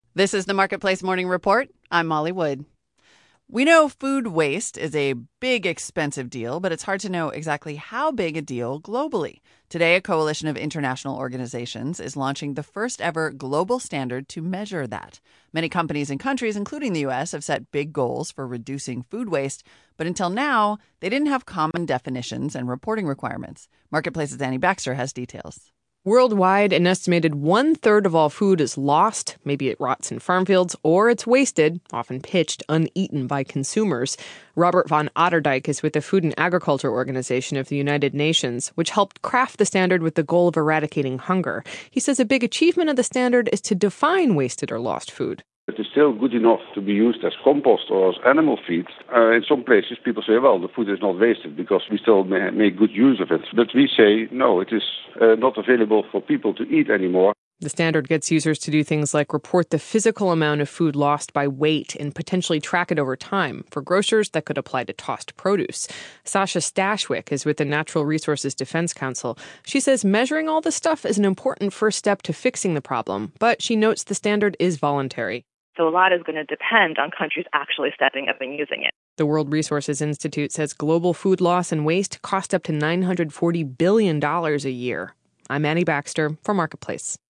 This is the Marketplace Morning Report. I'm Molly Wood. We know food waste is a big, expensive deal, but it's hard to know exactly how big a deal globally. Today, a coalition of international organizations is launching the first ever global standard to measure that. Many companies and countries, including the U.S., have set big goals for reducing food waste, but until now, they didn't have common definitions and reporting requirements. Marketplace's Annie Baxter has details. Worldwide, an estimated 1/3 of all food is lost. Maybe it rots in farm fields, or it's wasted, often pitched uneaten by consumers. Robert von Otterdijk is with the Food and Agriculture Organization of the United Nations, which helped craft the standard with the goal of eradicating hunger. He says a big achievement of the standard is to define wasted or lost food. It is still good enough to be used as compost or as animal feed. In some places, people say, well, the food is not wasted because we still make good use of it. But we say, no, it is not available for people to eat anymore. The standard gets users to do things like report the physical amount of food lost by weight and potentially track it over time. For grocers, that could apply to tossed produce. Sasha Stashwick is with the Natural Resources Defense Council. She says measuring all this stuff is an important first step to fixing the problem, but she notes the standard is voluntary. So a lot is going to depend on countries actually stepping up and using it. The World Resources Institute says global food loss and waste cost up to $940 billion a year. I'm Annie Baxter for Marketplace.